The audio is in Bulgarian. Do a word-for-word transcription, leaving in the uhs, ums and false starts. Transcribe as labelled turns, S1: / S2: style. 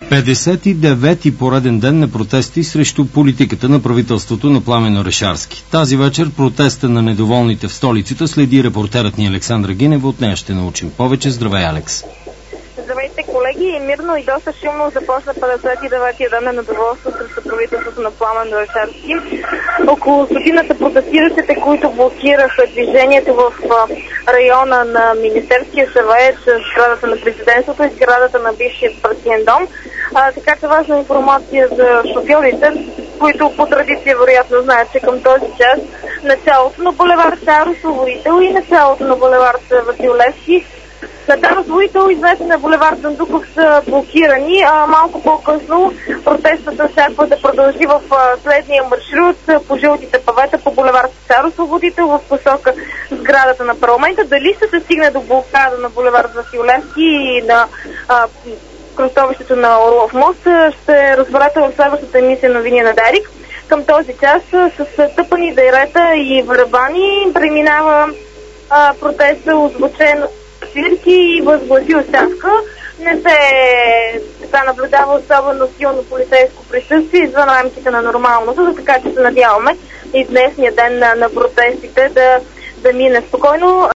S1: петдесет и девети пореден ден на протести срещу политиката на правителството на Пламен Орешарски. Тази вечер протеста на недоволните в столицата следи репортерът ни Александра Гинева. От нея ще научим повече. Здравей, Алекс!
S2: Здравейте, колеги! Мирно и доста шумно започна петдесет и деветия ден на недоволство срещу правителството на Пламен Орешарски. Около стотината протестиращите, които блокираха движението в района на Министерския съвет, сградата на президентството и сградата на бившия партиен дом. А, така че важна информация за шофьорите, които по традиция вероятно знаят, че към този час началото на булевард Цар Освободител и началото на булевард Васил Левски, на Цар Освободител, известен на булевард Сандуков, са блокирани. А, малко по-късно протестът очаква да продължи в а, следния маршрут по жълтите павета по булевард Цар Освободител в посока сградата на парламента. Дали ще се стигне до блокада на булевард Васил Левски и на а, кръстовището на Орлов мост, ще разберете в следващата емисия Новини на Дарик. Към този час с тъпани дайрета и барабани преминава а, протеста, озвучен свирки и възгласи оставка. Не се така наблюдава особено силно полицейско присъствие извън рамките на нормалното, така че се надяваме и днесния ден на, на протестите да, да мине спокойно.